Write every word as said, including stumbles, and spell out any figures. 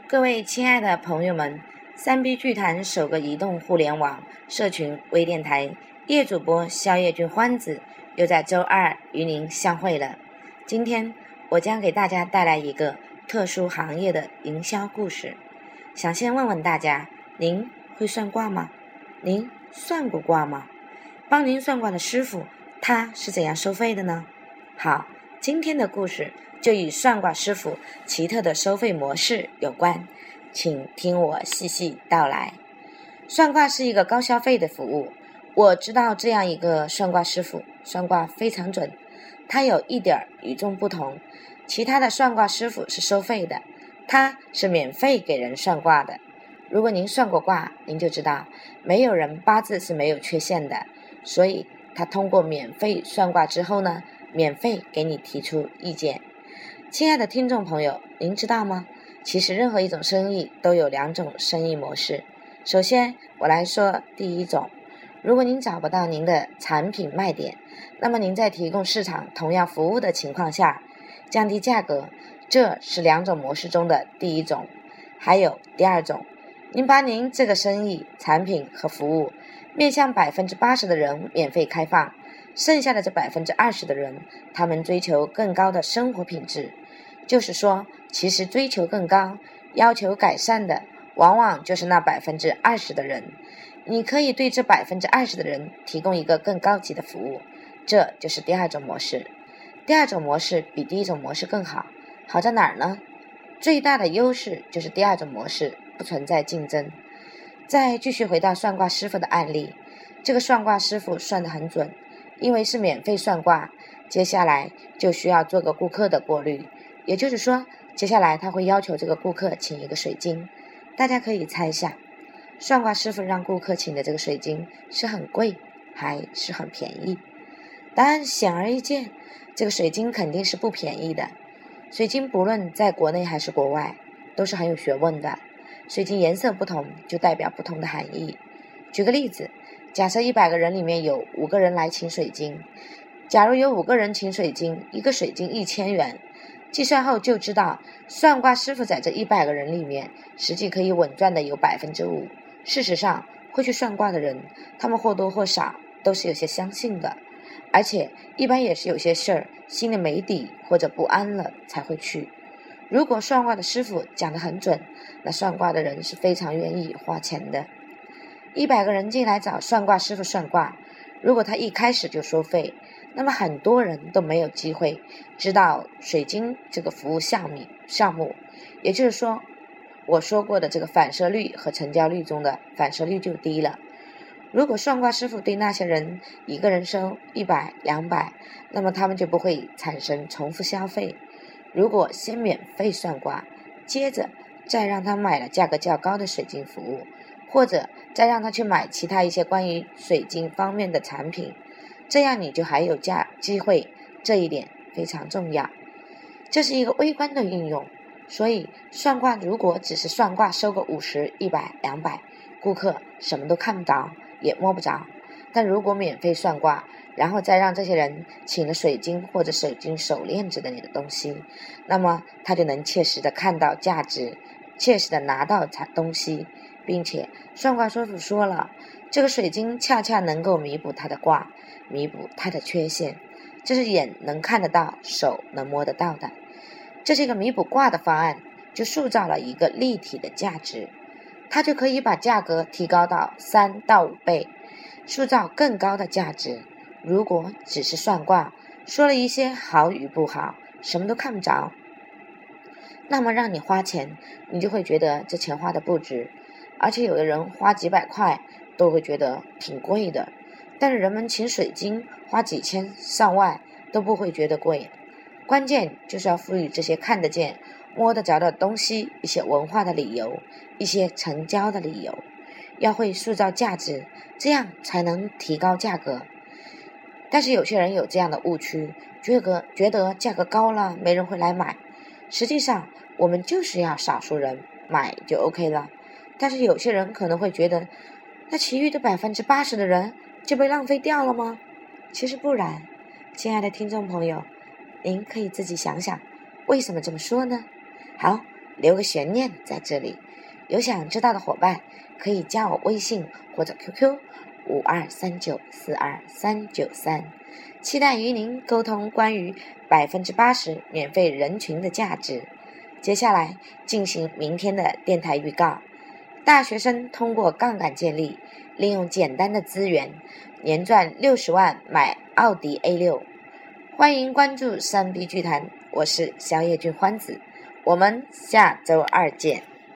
各位亲爱的朋友们，三 B 剧坛首个移动互联网社群微电台叶主播肖叶君欢子又在周二与您相会了。今天我将给大家带来一个特殊行业的营销故事。想先问问大家，您会算卦吗？您算过卦吗？帮您算卦的师傅他是怎样收费的呢？好，今天的故事就与算卦师傅奇特的收费模式有关，请听我细细道来。算卦是一个高消费的服务，我知道这样一个算卦师傅，算卦非常准，他有一点与众不同，其他的算卦师傅是收费的，他是免费给人算卦的。如果您算过卦，您就知道没有人八字是没有缺陷的，所以他通过免费算卦之后呢，免费给你提出意见。亲爱的听众朋友，您知道吗？其实任何一种生意都有两种生意模式。首先我来说第一种，如果您找不到您的产品卖点，那么您在提供市场同样服务的情况下降低价格，这是两种模式中的第一种。还有第二种，您把您这个生意产品和服务面向 百分之八十 的人免费开放，剩下的这 百分之二十 的人，他们追求更高的生活品质。就是说，其实追求更高，要求改善的往往就是那 百分之二十 的人。你可以对这 百分之二十 的人提供一个更高级的服务，这就是第二种模式。第二种模式比第一种模式更好，好在哪儿呢？最大的优势就是第二种模式不存在竞争。再继续回到算卦师傅的案例，这个算卦师傅算得很准，因为是免费算卦，接下来就需要做个顾客的过滤，也就是说，接下来他会要求这个顾客请一个水晶。大家可以猜一下，算卦师傅让顾客请的这个水晶是很贵还是很便宜？答案显而易见，这个水晶肯定是不便宜的。水晶不论在国内还是国外都是很有学问的，水晶颜色不同就代表不同的含义。举个例子，假设一百个人里面有五个人来请水晶，假如有五个人请水晶，一个水晶一千元，计算后就知道算卦师傅在这一百个人里面实际可以稳赚的有 百分之五。 事实上会去算卦的人，他们或多或少都是有些相信的，而且一般也是有些事儿心里没底或者不安了才会去。如果算卦的师傅讲得很准，那算卦的人是非常愿意花钱的。一百个人进来找算卦师傅算卦，如果他一开始就收费，那么很多人都没有机会知道水晶这个服务项目项目也就是说，我说过的这个反射率和成交率中的反射率就低了。如果算卦师傅对那些人一个人收一百、两百，那么他们就不会产生重复消费。如果先免费算卦，接着再让他买了价格较高的水晶服务，或者再让他去买其他一些关于水晶方面的产品，这样你就还有价机会，这一点非常重要。这是一个微观的应用，所以算卦如果只是算卦收个五十、一百、两百，顾客什么都看不着也摸不着。但如果免费算卦，然后再让这些人请了水晶或者水晶手链之类的东西，那么他就能切实的看到价值，切实的拿到东西，并且算卦师傅说了，这个水晶恰恰能够弥补他的卦，弥补他的缺陷，这是眼能看得到，手能摸得到的。这是一个弥补卦的方案，就塑造了一个立体的价值，它就可以把价格提高到三到五倍，塑造更高的价值。如果只是算卦，说了一些好与不好，什么都看不着，那么让你花钱，你就会觉得这钱花的不值，而且有的人花几百块都会觉得挺贵的，但是人们请水晶花几千上万都不会觉得贵。关键就是要赋予这些看得见摸得着的东西一些文化的理由，一些成交的理由，要会塑造价值，这样才能提高价格。但是有些人有这样的误区，觉得觉得价格高了没人会来买，实际上我们就是要少数人买就 OK 了。但是有些人可能会觉得，那其余的 百分之八十 的人就被浪费掉了吗？其实不然。亲爱的听众朋友，您可以自己想想为什么这么说呢？好， 留个悬念在这里。有想知道的伙伴可以加我微信或者 Q Q 五二三九四二三九三，期待与您沟通关于百分之八十免费人群的价值。接下来进行明天的电台预告。大学生通过杠杆建立，利用简单的资源，年赚六十万买奥迪 A 六。欢迎关注三 B 剧谈，我是小野俊欢子，我们下周二见。